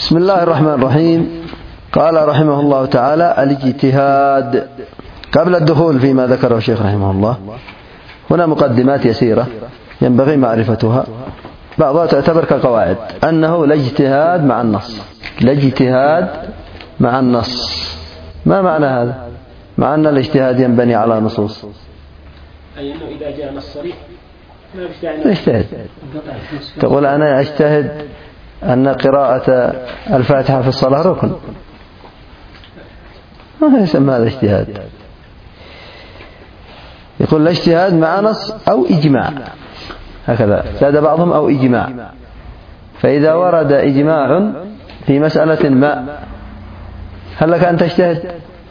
بسم الله الرحمن الرحيم. قال رحمه الله تعالى: الاجتهاد. قبل الدخول فيما ذكره الشيخ رحمه الله هنا مقدمات يسيرة ينبغي معرفتها، بعضها تعتبر كقواعد، أنه لا اجتهاد مع النص. لا اجتهاد مع النص. ما معنى هذا؟ مع أن الاجتهاد ينبني على نصوص، أي أنه إذا جاء نص صريح ما اجتهد. تقول أنا أجتهد أن قراءة الفاتحة في الصلاة ركن، ما يسمى هذا اجتهاد. يقول لا اجتهاد مع نص أو إجماع، هكذا زاد بعضهم، أو إجماع. فإذا ورد إجماع في مسألة ما، هل لك أن تجتهد؟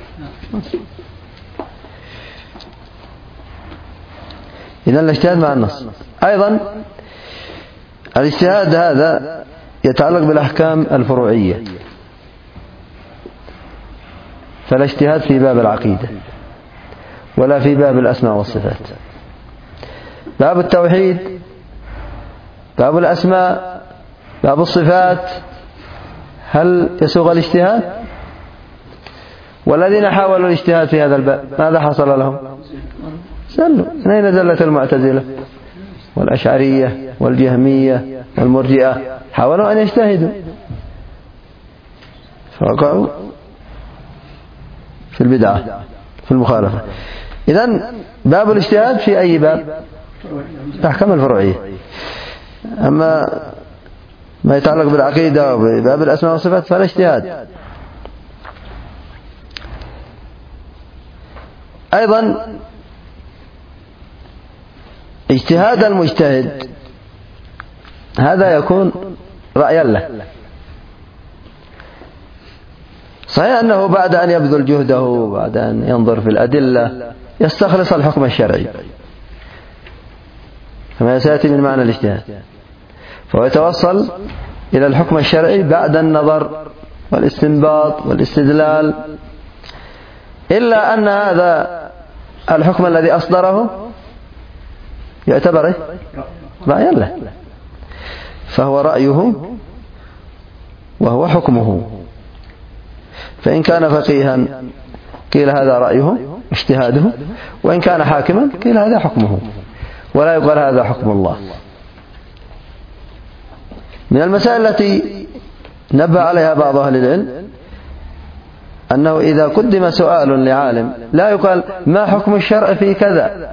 إذن الاجتهاد مع النص. أيضا الاجتهاد هذا يتعلق بالأحكام الفروعية، فلا اجتهاد في باب العقيدة ولا في باب الأسماء والصفات. باب التوحيد، باب الأسماء، باب الصفات، هل يسوغ الاجتهاد؟ والذين حاولوا الاجتهاد في هذا الباب ماذا حصل لهم؟ زلوا. أين زلت المعتزلة والأشعرية والجهمية والمرجئة؟ حاولوا أن يجتهدوا فوقعوا في البدعة، في المخالفة. إذن باب الاجتهاد في أي باب؟ الأحكام الفروعية. أما ما يتعلق بالعقيدة وباب الأسماء والصفات فلا اجتهاد. أيضا اجتهاد المجتهد هذا يكون رأيا له. صحيح أنه بعد أن يبذل جهده، بعد أن ينظر في الأدلة، يستخلص الحكم الشرعي كما سيأتي من معنى الاجتهاد، فهو يتوصل إلى الحكم الشرعي بعد النظر والاستنباط والاستدلال، إلا أن هذا الحكم الذي أصدره يعتبر رأيا له، فهو رأيه وهو حكمه. فإن كان فقيها قيل هذا رأيه اجتهاده، وإن كان حاكما قيل هذا حكمه، ولا يقال هذا حكم الله. من المسائل التي نبه عليها بعض أهل العلم أنه إذا قدم سؤال لعالم لا يقال ما حكم الشرع في كذا،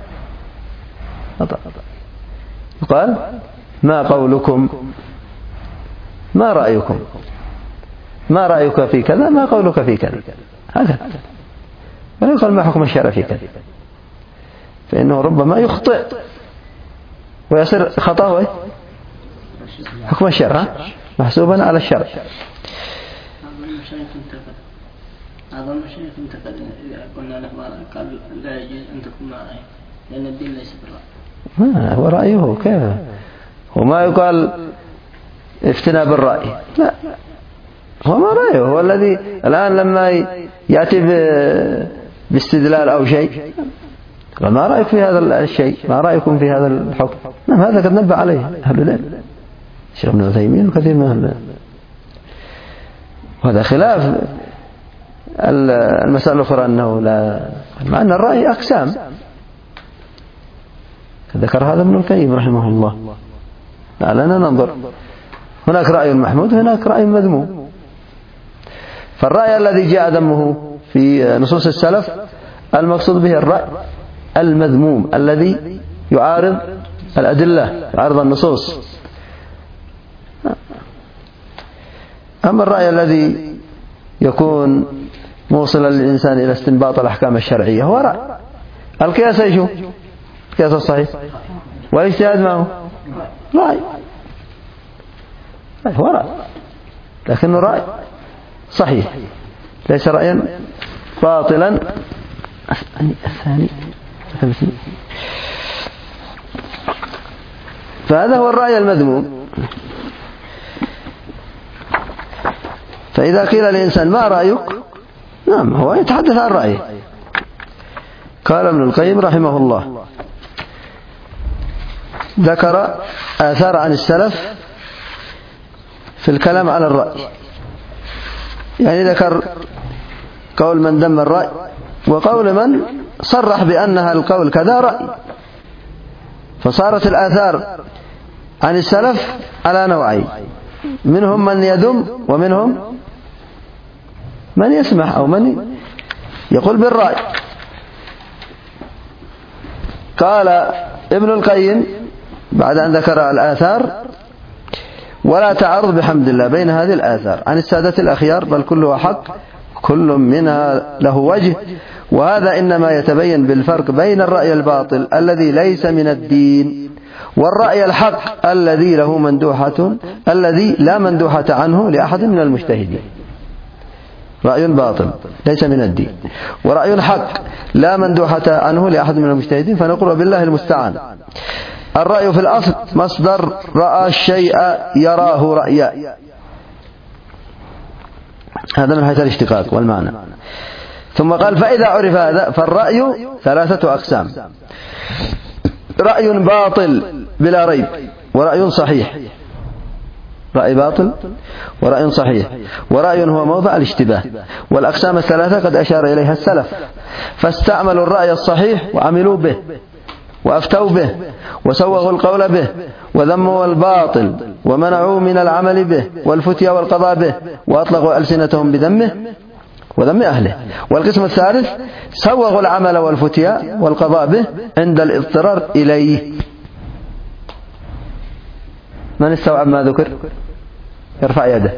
يقال ما قولكم، ما رأيكم، ما رأيك في كذا، ما قولك في كذا، هذا. ولا يقال ما حكم الشرع في كذا، فإنه ربما يخطئ ويصير خطأه حكم الشرع محسوبا على الشرع. هذا المشايخ انتقد إذا قلنا له قال لا يجوز أن تكون مع رأيه لأن الدين ليس بالرأي. ما هو رأيه كيف؟ وما يقال افتنا بالرأي، لا، هو ما رأيه، هو الذي الآن لما يأتي باستدلال أو شيء ما رأيك في هذا الشيء، ما رأيكم في هذا الحكم. نعم، هذا قد نبه عليه أهل العلم، الشيخ ابن عثيمين وكثير من أهل العلم. وهذا خلاف المسألة الأخرى أنه لا، مع أن الرأي أقسام، ذكر هذا ابن القيم رحمه الله. لعلنا ننظر، هناك رأي محمود وهناك رأي مذموم. فالرأي الذي جاء ذمه في نصوص السلف المقصود به الرأي المذموم الذي يعارض الأدلة، يعارض النصوص. أما الرأي الذي يكون موصلا للإنسان إلى استنباط الأحكام الشرعية هو رأي. القياس ايش؟ القياس الصحيح والاجتهاد ما هو؟ رأي. هو رأي لكنه رأي صحيح، ليس رأيا باطلا. الثاني فهذا هو الرأي المذموم. فإذا قيل للإنسان ما رأيك، نعم، هو يتحدث عن رأيه. قال ابن القيم رحمه الله ذكر آثار عن السلف في الكلام على الرأي، يعني ذكر قول من ذم الرأي وقول من صرح بأنها القول كذا رأي. فصارت الآثار عن السلف على نوعين، منهم من يذم ومنهم من يسمح أو من يقول بالرأي. قال ابن القيم بعد أن ذكر الآثار: ولا تعارض بحمد الله بين هذه الآثار عن السادة الأخيار، بل كلها حق، كل منها له وجه، وهذا إنما يتبين بالفرق بين الرأي الباطل الذي ليس من الدين والرأي الحق الذي له مندوحة، الذي لا مندوحة عنه لأحد من المجتهدين. رأي باطل ليس من الدين، ورأي حق لا مندوحة عنه لأحد من المجتهدين، فنقول بالله المستعان. الرأي في الأصل مصدر رأى الشيء يراه رأيا، هذا من حيث الاشتقاق والمعنى. ثم قال: فإذا عرف هذا فالرأي ثلاثة أقسام: رأي باطل بلا ريب، ورأي صحيح. رأي باطل ورأي صحيح، ورأي هو موضع الاشتباه. والأقسام الثلاثة قد أشار إليها السلف، فاستعملوا الرأي الصحيح وعملوا به وأفتوا به وسوغوا القول به، وذموا الباطل ومنعوا من العمل به والفتيا والقضاء به، وأطلقوا ألسنتهم بذمه وذم أهله. والقسم الثالث سوغوا العمل والفتيا والقضاء به عند الاضطرار إليه. من استوعب ما ذكر يرفع يده.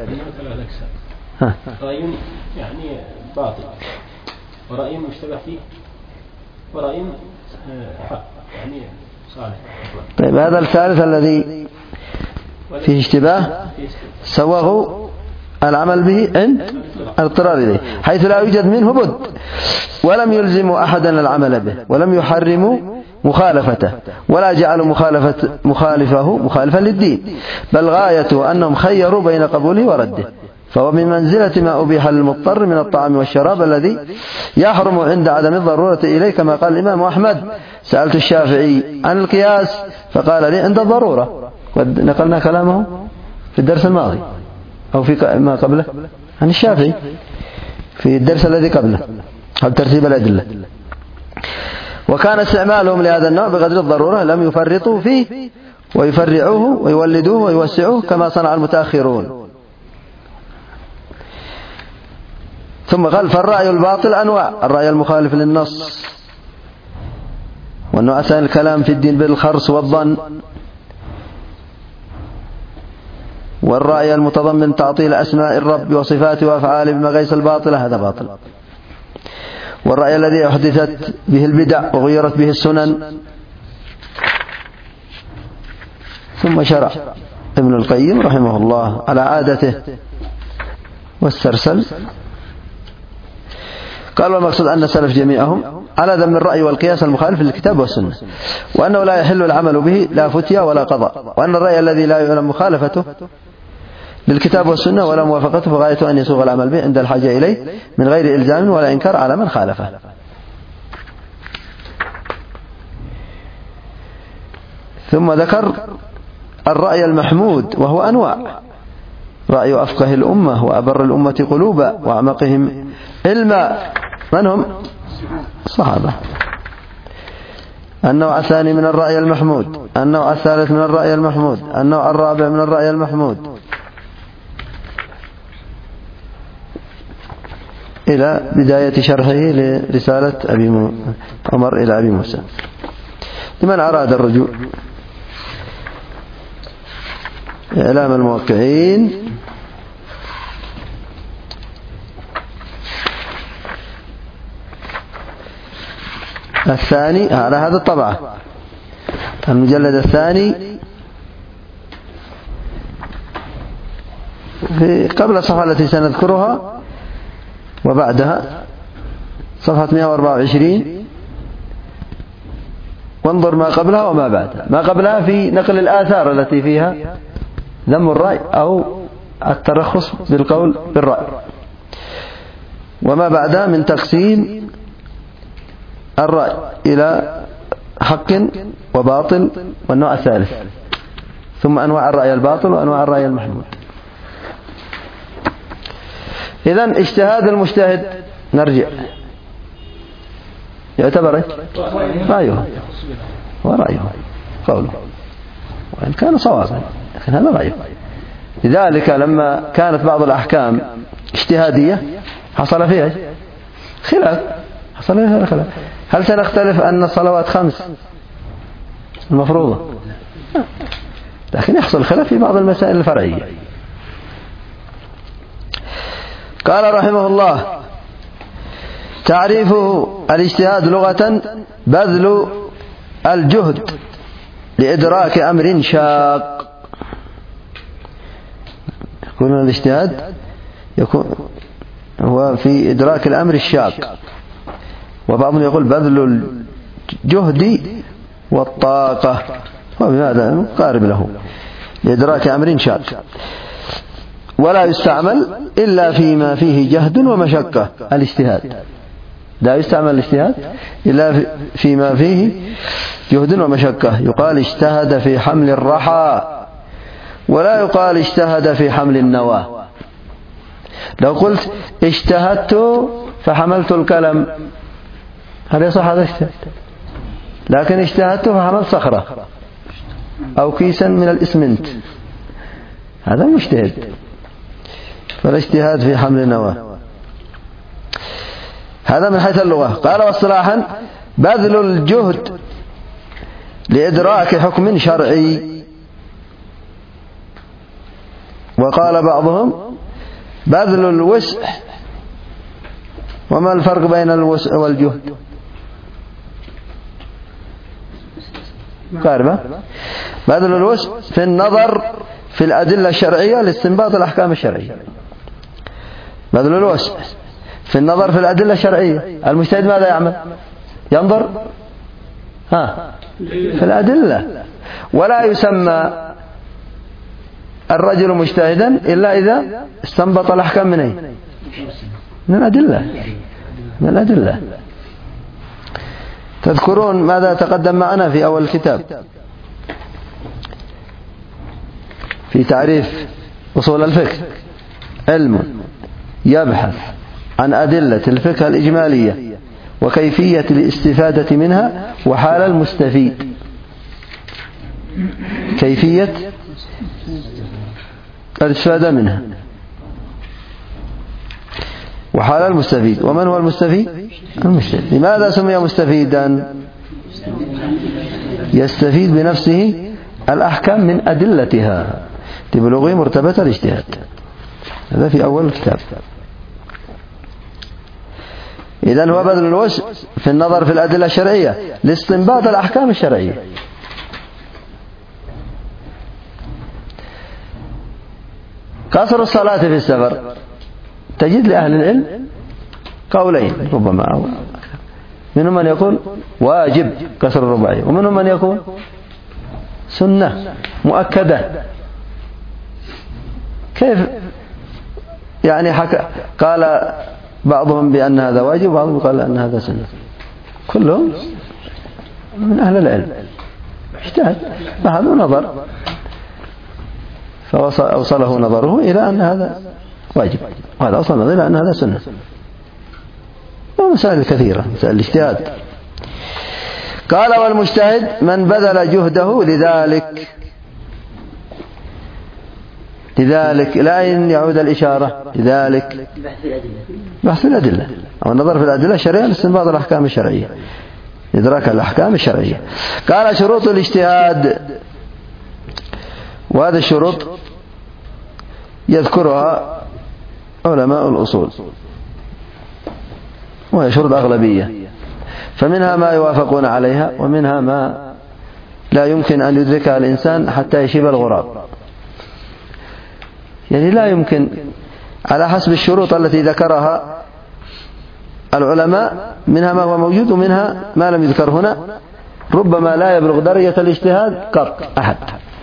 رأي يعني باطل، ورأي مشتبه فيه، ورأي حق يعني صالح. طيب هذا الثالث الذي فيه اشتباه سوغوا العمل به عند الاضطرار إليه، حيث لا يوجد منه بد، ولم يلزموا أحدا العمل به، ولم يحرموا مخالفته، ولا جعلوا مخالفه مخالفا للدين، بل غايته أنهم خيروا بين قبوله ورده. فهو من منزلة ما أبيح للمضطر من الطعام والشراب الذي يحرم عند عدم الضرورة إليه، كما قال الإمام أحمد: سألت الشافعي عن القياس فقال لي عند الضرورة. قد نقلنا كلامه في الدرس الماضي أو في ما قبله عن الشافعي في الدرس الذي قبله أو ترتيب الأدلة. وكان استعمالهم لهذا النوع بقدر الضرورة، لم يفرطوا فيه ويفرعوه ويولدوه ويوسعوه كما صنع المتأخرون. ثم قال: فالرأي الباطل أنواع: الرأي المخالف للنص، والنوع الثاني الكلام في الدين بالخرص والظن، والرأي المتضمن تعطيل أسماء الرب وصفاته وأفعاله بمقاييس الباطلة، هذا باطل. والرأي الذي أحدثت به البدع وغيرت به السنن. ثم شرع ابن القيم رحمه الله على عادته واسترسل، قال: والمقصود أن السلف جميعهم على ذم الرأي والقياس المخالف للكتاب والسنة، وأنه لا يحل العمل به لا فتيا ولا قضاء، وأن الرأي الذي لا يعلم مخالفته للكتاب والسنة ولا موافقته فغايته أن يسوغ العمل به عند الحاجة إليه من غير إلزام ولا إنكار على من خالفه. ثم ذكر الرأي المحمود، وهو أنواع: رأي أفقه الأمة وأبر الأمة قلوبا وأعمقهم علما. من هم؟ الصحابة. النوع الثاني من الرأي المحمود، النوع الثالث من الرأي المحمود، النوع الرابع من الرأي المحمود، إلى بداية شرحه لرسالة أبي عمر إلى أبي موسى. لمن أراد الرجوع إعلام الموقعين الثاني على هذا الطبعة، المجلد الثاني في قبل الصفحة التي سنذكرها وبعدها صفحة 124، وانظر ما قبلها وما بعدها. ما قبلها في نقل الآثار التي فيها ذم الرأي أو الترخص بالقول بالرأي، وما بعدها من تقسيم الرأي إلى حق وباطل والنوع الثالث، ثم أنواع الرأي الباطل وأنواع الرأي المحمود. إذن اجتهاد المجتهد نرجع يعتبر رأيه ورأيه قوله وإن كان صوابا، لكن هذا رأيه. لذلك لما كانت بعض الأحكام اجتهادية حصل فيها خلاف. هل سنختلف أن الصلوات 5 المفروضة؟ لكن يحصل خلاف في بعض المسائل الفرعية. قال رحمه الله: تعريفه الاجتهاد لغة بذل الجهد لإدراك أمر شاق. يكون الاجتهاد هو في إدراك الأمر الشاق، وبعضهم يقول بذل الجهد والطاقة، وبهذا مقارب له لإدراك أمر شاق. ولا يستعمل إلا فيما فيه جهد ومشقة. الاجتهاد لا يستعمل الاجتهاد إلا فيما فيه جهد ومشقة. يقال اجتهد في حمل الرحى، ولا يقال اجتهد في حمل النوى. لو قلت اجتهدت فحملت الكلم هل يصح هذا اجتهاد؟ لكن اجتهدت فحملت صخرة أو كيسا من الإسمنت، هذا مجتهد. فالاجتهاد في حمل النوى. هذا من حيث اللغة. قال: واصطلاحا بذل الجهد لإدراك حكم شرعي. وقال بعضهم بذل الوسع. وما الفرق بين الوسع والجهد؟ قاربة. بذل الوسع في النظر في الأدلة الشرعية لاستنباط الأحكام الشرعية. بذل الوسع في النظر في الأدلة الشرعية. المجتهد ماذا يعمل؟ ينظر في الأدلة. ولا يسمى الرجل مجتهدا إلا إذا استنبط الأحكام من أين؟ من الأدلة. تذكرون ماذا تقدم معنا في أول الكتاب في تعريف أصول الفقه؟ علم يبحث عن أدلة الفقه الإجمالية وكيفية الاستفادة منها وحال المستفيد. كيفية الاستفادة منها وحال المستفيد. ومن هو المستفيد؟ المجتهد. لماذا سمي مستفيدا؟ يستفيد بنفسه الأحكام من أدلتها لبلوغ مرتبة الاجتهاد. هذا في أول الكتاب. إذن هو بذل الوسع في النظر في الأدلة الشرعية لاستنباط الأحكام الشرعية. قصر الصلاة في السفر تجد لأهل العلم قولين ربما أو منهم من يقول واجب قصر الرباعي، ومنهم من يقول سنة مؤكدة. كيف يعني قال بعضهم بأن هذا واجب وبعضهم قال أن هذا سنة. كلهم من أهل العلم اجتهد، فهذا نظر فأوصله نظره إلى أن هذا واجب، وهذا أوصل نظره إلى أن هذا سنة. ومسائل كثيرة، مسائل الاجتهاد. قال: والمجتهد من بذل جهده لذلك لا أن يعود الإشارة لذلك بحث الأدلة أو النظر في الأدلة الشرعية لاستنباط الأحكام الشرعية، إدراك الأحكام الشرعية. قال: شروط الاجتهاد، وهذه الشروط يذكرها علماء الأصول، وهي شروط أغلبية، فمنها ما يوافقون عليها ومنها ما لا يمكن أن يدركها الإنسان حتى يشيب الغراب. يعني لا يمكن على حسب الشروط التي ذكرها العلماء، منها ما هو موجود ومنها ما لم يذكر هنا، ربما لا يبلغ درجة الاجتهاد قط أحد.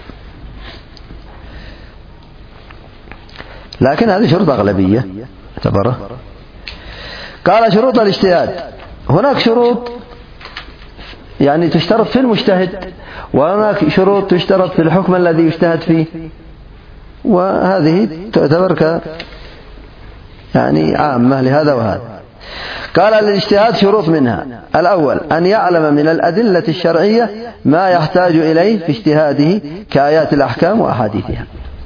لكن هذه شروط أغلبية اعتبرها. قال: شروط الاجتهاد، هناك شروط يعني تشترط في المجتهد، وهناك شروط تشترط في الحكم الذي يجتهد فيه، وهذه تعتبر يعني عامة لهذا وهذا. قال للاجتهاد شروط منها: الأول أن يعلم من الأدلة الشرعية ما يحتاج إليه في اجتهاده كآيات الأحكام وأحاديثها.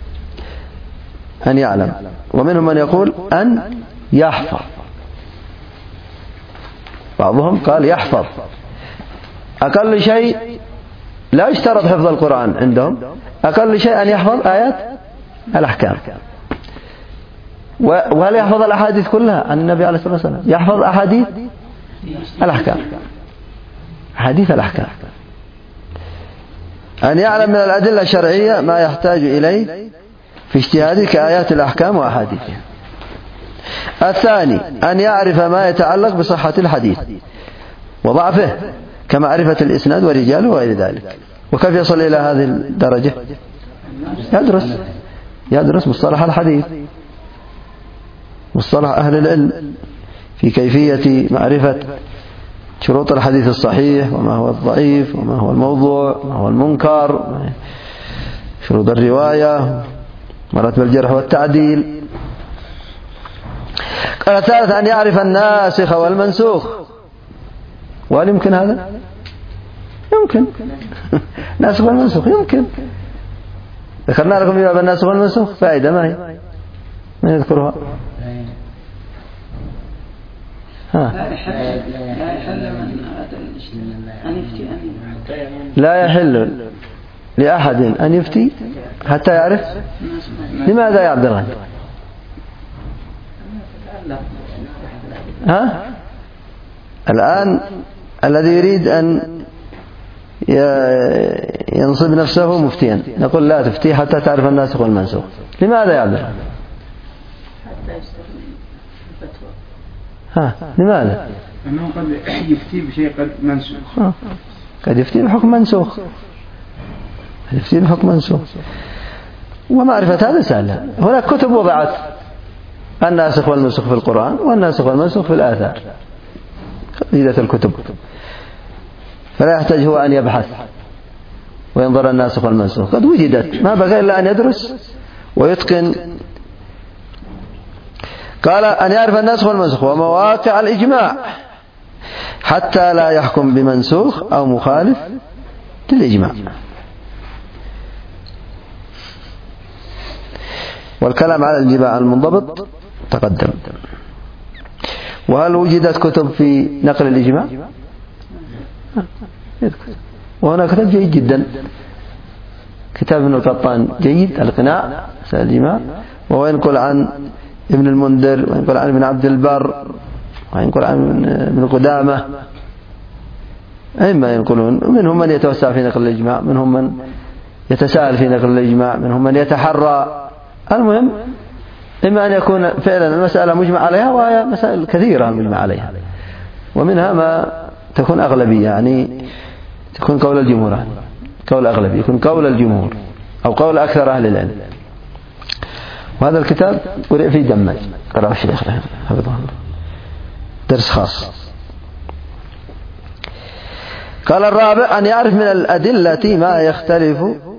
أن يعلم، ومنهم من يقول أن يحفظ، بعضهم قال يحفظ. أقل شيء لا يشترط حفظ القرآن عندهم، أقل شيء أن يحفظ آيات الأحكام. وهل يحفظ الأحاديث كلها عن النبي عليه الصلاة والسلام؟ يحفظ أحاديث الأحكام، أحاديث الأحكام. أن يعلم من الأدلة الشرعية ما يحتاج إليه في اجتهاده كآيات الأحكام وأحاديثها. الثاني أن يعرف ما يتعلق بصحة الحديث وضعفه كمعرفة الإسناد ورجاله وغير ذلك. وكيف يصل إلى هذه الدرجة؟ يدرس مصطلح الحديث، مصطلح أهل العلم في كيفية معرفة شروط الحديث الصحيح، وما هو الضعيف، وما هو الموضوع، وما هو المنكر، شروط الرواية، مراتب الجرح والتعديل. قال الثالث أن يعرف الناسخ والمنسوخ. وهل يمكن هذا؟ يمكن. ناسخ والمنسوخ يمكن. ذكرنا لكم في باب الناسخ والمنسوخ فائدة، ما هي؟ من يذكرها؟ لا يحل لأحد أن يفتي حتى يعرف. لماذا يا عبد الغني؟ الآن الذي يريد أن ينصب نفسه مفتيا نقول لا تفتي حتى تعرف الناسخ والمنسوخ. لماذا يا عبد الغني؟ لماذا؟ أنه قد يفتي بشيء قد منسوخ، قد يفتي بحكم منسوخ، يفتي بحكم منسوخ. ومعرفة هذا سهلة. هناك كتب وضعت الناسخ والمنسوخ في القرآن والناسخ والمنسوخ في الآثار، قيدة الكتب، فلا يحتاج هو أن يبحث وينظر الناسخ والمنسوخ، قد وجدت، ما بقى إلا أن يدرس ويتقن. قال أن يعرف الناسخ والمنسوخ ومواقع الإجماع حتى لا يحكم بمنسوخ أو مخالف للإجماع. والكلام على الإجماع المنضبط تقدم. وهل وجدت كتب في نقل الإجماع؟ وهنا كتاب جيد جدا، كتاب ابن القطان جيد، القناع في الإجماع، وهو ينقل عن ابن المنذر، وينقل عن ابن عبد البر، وينقل عن ابن قدامة، أئمة ينقلون. منهم من يتوسع في نقل الإجماع، منهم من يتساهل في نقل الإجماع، منهم من يتحرى. المهم إما أن يكون فعلا المسألة مجمع عليها، وهي مسائل كثيرة مجمع عليها، ومنها ما تكون أغلبية، يعني تكون قول الجمهور، قول أغلبي يكون قول الجمهور أو قول أكثر أهل العلم. وهذا الكتاب قرئ في دمج، قرأه الشيخ حفظه الله، درس خاص. قال الرابع أن يعرف من الأدلة ما يختلف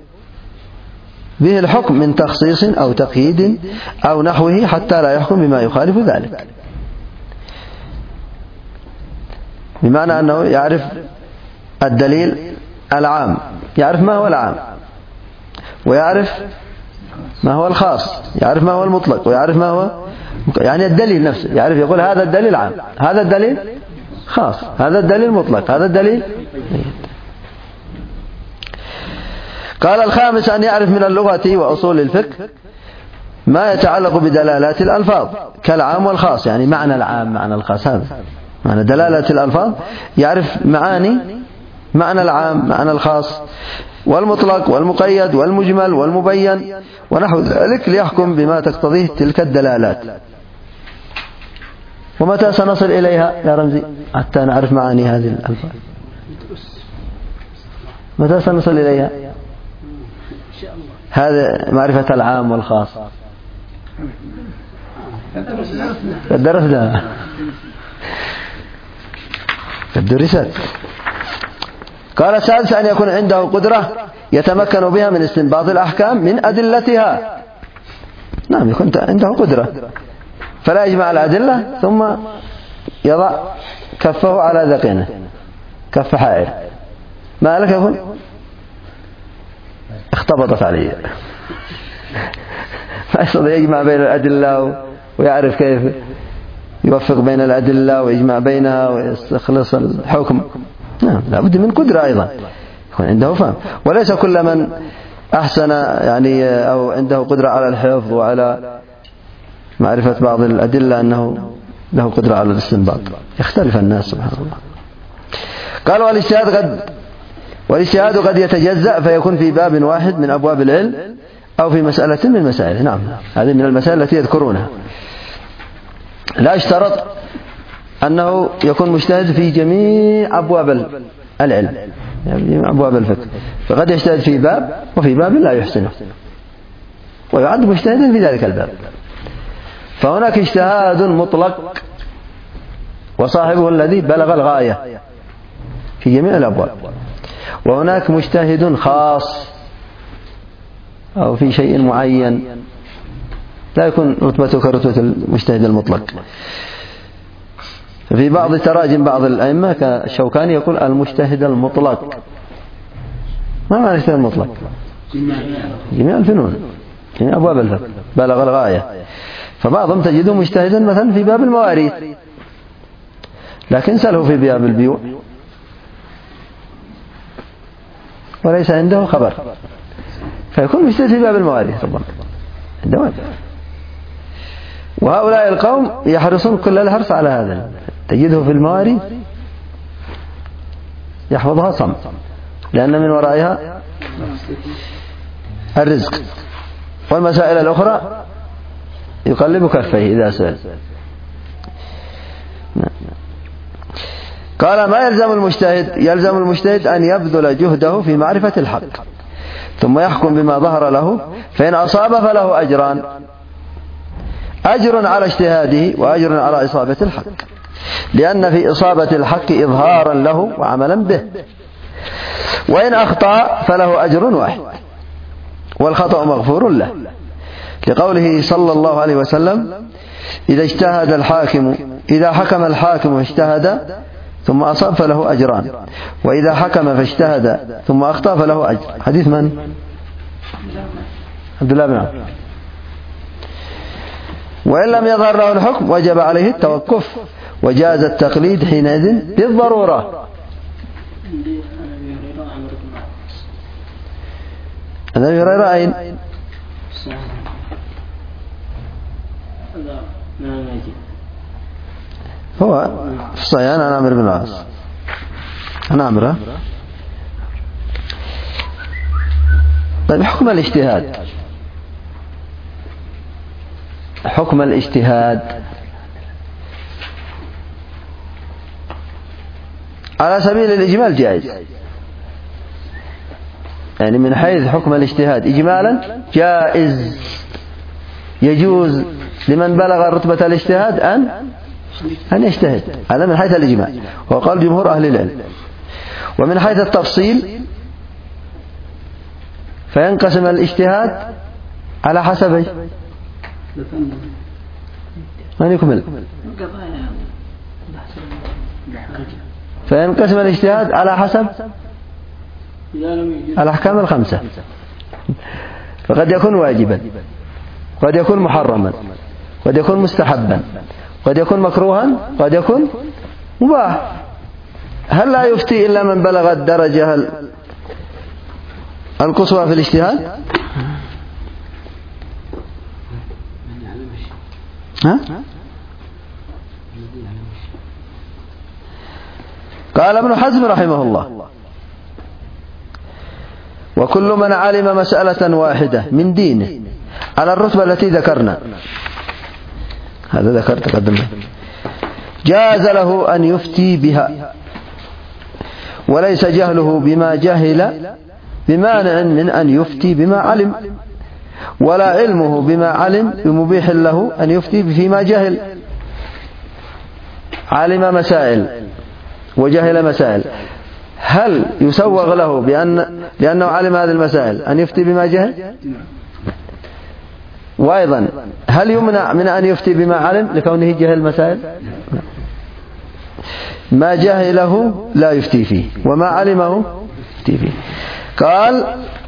به الحكم من تخصيص أو تقييد أو نحوه حتى لا يحكم بما يخالف ذلك. بمعنى أنه يعرف الدليل العام، يعرف ما هو العام، ويعرف ما هو الخاص، يعرف ما هو المطلق، ويعرف ما هو يعني الدليل نفسه، يعرف يقول هذا الدليل عام، هذا الدليل خاص، هذا الدليل مطلق، هذا الدليل. قال الخامس أن يعرف من اللغة وأصول الفقه ما يتعلق بدلالات الألفاظ كالعام والخاص، يعني معنى العام معنى الخاص، هذا معنى دلالة الألفاظ، يعرف معنى العام معنى الخاص والمطلق والمقيد والمجمل والمبين ونحو ذلك، ليحكم بما تقتضيه تلك الدلالات. ومتى سنصل إليها يا رمزي حتى نعرف معاني هذه الألفاظ؟ متى سنصل إليها؟ هذا معرفة العام والخاص قد درسنا، قد درست. قال السادس أن يكون عنده قدرة يتمكن بها من استنباط الأحكام من أدلتها. نعم، يكون عنده قدرة فلا يجمع الأدلة ثم يضع كفه على ذقنه كف حائر، ما لك يقول اختبطت عليه، ما يستطيع يجمع بين الأدلة ويعرف كيف يوفق بين الأدلة ويجمع بينها ويستخلص الحكم. نعم، لابد من قدرة أيضا يكون عنده فهم، وليس كل من أحسن يعني أو عنده قدرة على الحفظ وعلى معرفة بعض الأدلة أنه له قدرة على الاستنباط، يختلف الناس سبحان الله. قال والاجتهاد قد يتجزأ فيكون في باب واحد من أبواب العلم أو في مسألة من مسائله. نعم، هذه من المسائل التي يذكرونها. لا اشترط أنه يكون مجتهد في جميع أبواب العلم، يعني أبواب الفقه، فقد يجتهد في باب وفي باب لا يحسنه ويعد مجتهدا في ذلك الباب. فهناك اجتهاد مطلق وصاحبه الذي بلغ الغاية في جميع الأبواب، وهناك مجتهد خاص أو في شيء معين لا يكون رتبته كرتبة المجتهد المطلق. في بعض تراجم بعض الأئمة كالشوكاني يقول المجتهد المطلق. ما معنى المجتهد المطلق؟ جميع الفنون، جميع أبواب الفقه بلغ الغاية. فبعضهم تجده مجتهدا مثلا في باب المواريث لكن سله في باب البيوع وليس عنده خبر، فيكون مجتهد في باب المواريث ربما عنده. وهؤلاء القوم يحرصون كل الحرص على هذا، تجده في المواريث يحفظها صم لأن من ورائها الرزق، والمسائل الأخرى يقلب كفيه إذا سأل. قال ما يلزم المجتهد أن يبذل جهده في معرفة الحق ثم يحكم بما ظهر له، فإن أصاب فله أجران، أجر على اجتهاده وأجر على إصابة الحق، لأن في إصابة الحق إظهارا له وعملا به، وإن أخطأ فله أجر واحد والخطأ مغفور له، لقوله صلى الله عليه وسلم إذا حكم الحاكم فاجتهد ثم أصاب فله أجران، وإذا حكم فاجتهد ثم أخطأ فله أجر. حديث من؟ عبد الله بن عمرو. وإن لم يظهر له الحكم وجب عليه التوقف، وجاز التقليد حينئذ بالضرورة. أبي هريرة أين؟ هو في الصحيحين عن عمرو بن العاص. عن عمرو. طيب حكم الاجتهاد على سبيل الإجمال جائز، يعني من حيث حكم الاجتهاد إجمالا جائز، يجوز لمن بلغ رتبة الاجتهاد أن يجتهد، هذا من حيث الإجمال وقال جمهور أهل العلم. ومن حيث التفصيل فينقسم الاجتهاد على حسب من يكمل، فينقسم الاجتهاد على حسب الأحكام الخمسة، فقد يكون واجبا، قد يكون محرما، قد يكون مستحبا، قد يكون مكروها، قد يكون مباح. هل لا يفتي إلا من بلغ الدرجة القصوى في الاجتهاد؟ قال ابن حزم رحمه الله وكل من علم مسألة واحدة من دينه على الرتبة التي ذكرنا، هذا ذكر تقدمنا، جاز له أن يفتي بها، وليس جهله بما جهل بمانع من أن يفتي بما علم، ولا علمه بما علم بمبيح له أن يفتي فيما جهل. علم مسائل وجهل مسائل، هل يسوغ له لأنه علم هذه المسائل أن يفتي بما جهل؟ وأيضا هل يمنع من أن يفتي بما علم لكونه جهل المسائل؟ ما جهله لا يفتي فيه، وما علمه يفتي فيه. قال: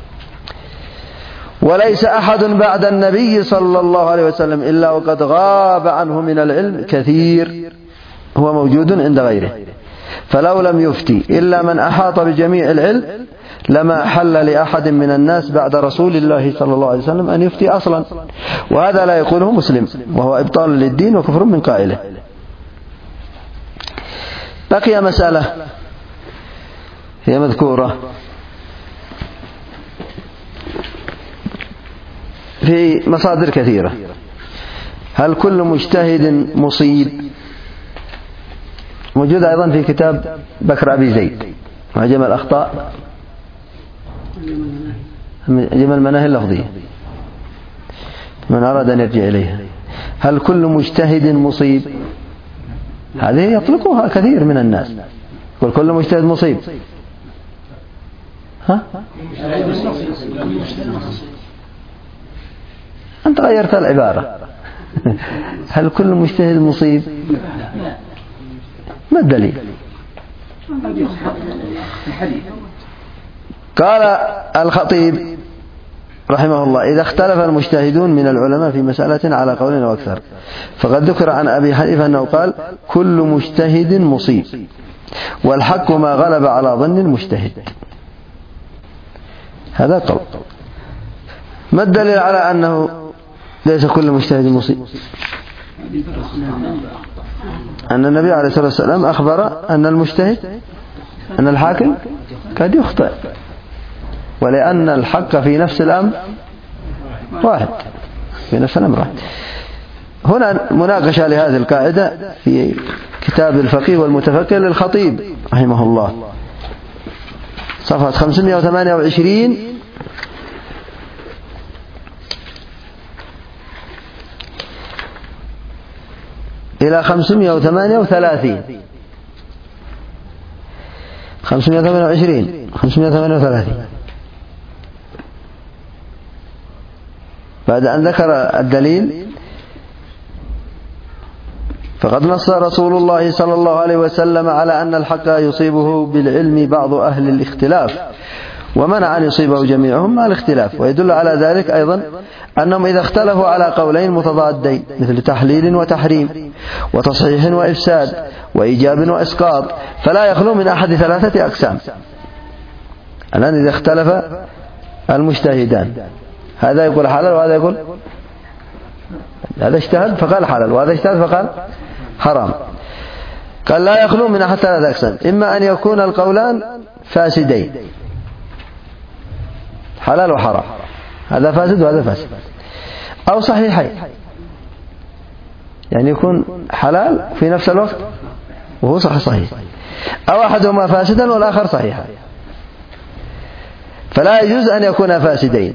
وليس أحد بعد النبي صلى الله عليه وسلم إلا وقد غاب عنه من العلم كثير هو موجود عند غيره، فلو لم يفتي إلا من أحاط بجميع العلم لما حل لأحد من الناس بعد رسول الله صلى الله عليه وسلم أن يفتي أصلا، وهذا لا يقوله مسلم، وهو إبطال للدين وكفر من قائله. بقي مسألة هي مذكورة في مصادر كثيرة: هل كل مجتهد مصيب؟ موجود أيضا في كتاب بكر أبي زيد معجم الأخطاء، معجم المناهي اللفظية، من أراد أن يرجع إليها. هل كل مجتهد مصيب؟ هذه يطلقها كثير من الناس، يقول كل مجتهد مصيب. ها؟ أنت غيرت العبارة. هل كل مجتهد مصيب؟ ما الدليل؟ قال الخطيب رحمه الله: إذا اختلف المجتهدون من العلماء في مسألة على قول أو أكثر، فقد ذكر عن أبي حنيفة أنه قال: كل مجتهد مصيب، والحق ما غلب على ظن المجتهد. هذا قول. ما الدليل على أنه ليس كل مجتهد مصيب؟ أن النبي عليه الصلاة والسلام أخبر أن المجتهد، أن الحاكم قد يخطئ، ولأن الحق في نفس الأمر واحد، في نفس الأمر واحد. هنا مناقشة لهذه القاعدة في كتاب الفقيه والمتفكر للخطيب رحمه الله، صفحة 528 إلى 538. 528 538. بعد أن ذكر الدليل: فقد نص رسول الله صلى الله عليه وسلم على أن الحق يصيبه بالعلم بعض أهل الاختلاف، ومنع أن يصيبه جميعهم مع الاختلاف. ويدل على ذلك أيضا أنهم إذا اختلفوا على قولين متضادين مثل تحليل وتحريم وتصحيح وإفساد وإيجاب وإسقاط، فلا يخلو من أحد ثلاثة أقسام. الآن إذا اختلف المجتهدان، هذا يقول حلال وهذا يقول، هذا اجتهد فقال حلال وهذا اجتهد فقال حرام، قال لا يخلو من أحد ثلاثة أقسام: إما أن يكون القولان فاسدين، حلال وحرام، هذا فاسد وهذا فاسد، أو صحيحين، يعني يكون حلال في نفس الوقت وهو صحيح، أو أحدهما فاسدا والآخر صحيحا. فلا يجوز أن يكون فاسدين،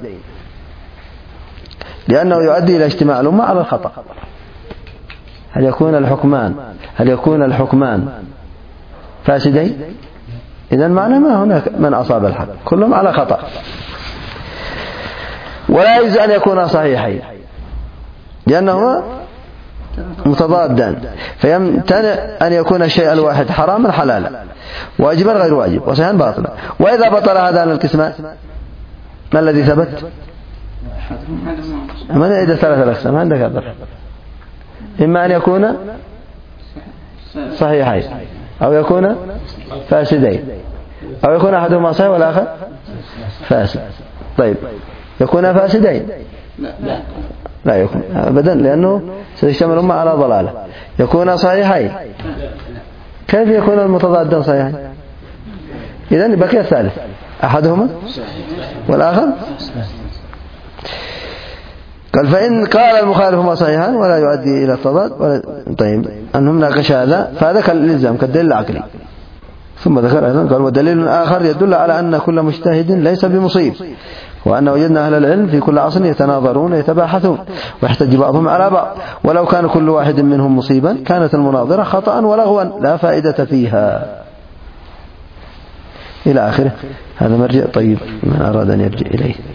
لأنه يؤدي إلى اجتماع الأمة على الخطأ. هل يكون الحكمان فاسدين؟ إذن معنى ما هناك من أصاب الحق، كلهم على خطأ. ولا يجوز أن يكون صحيحين، لأنهما متضادان، فيمتنع أن يكون الشيء الواحد حراما حلالا، واجبا غير واجب، وصحيحا باطلا. وإذا بطل هذان القسمان ما الذي ثبت؟ من يعيد ثلاثة الأقسام عندك هذا؟ إما أن يكون صحيحين، أو يكون فاسدين، أو يكون أحدهما صحيح والآخر فاسد. طيب، يكون فاسدين؟ لا يكون أبدا، لأنه سيشتمل الأمة على ضلالة. يكون صحيحين؟ كيف يكون المتضادان صحيحين؟ إذن بقي الثالث، أحدهما والآخر. قال: فإن قال المخالفهما صحيحان ولا يؤدي إلى التضاد. طيب، أنهم ناقش هذا، فهذا كالإلزام كالدليل العقلي. ثم ذكر أيضا قال: ودليل آخر يدل على أن كل مجتهد ليس بمصيب، وأن وجدنا أهل العلم في كل عصر يتناظرون يتباحثون ويحتج بعضهم على بعض، ولو كان كل واحد منهم مصيبا كانت المناظرة خطأ ولغوا لا فائدة فيها، إلى آخره. هذا مرجع طيب من أراد أن يرجع إليه.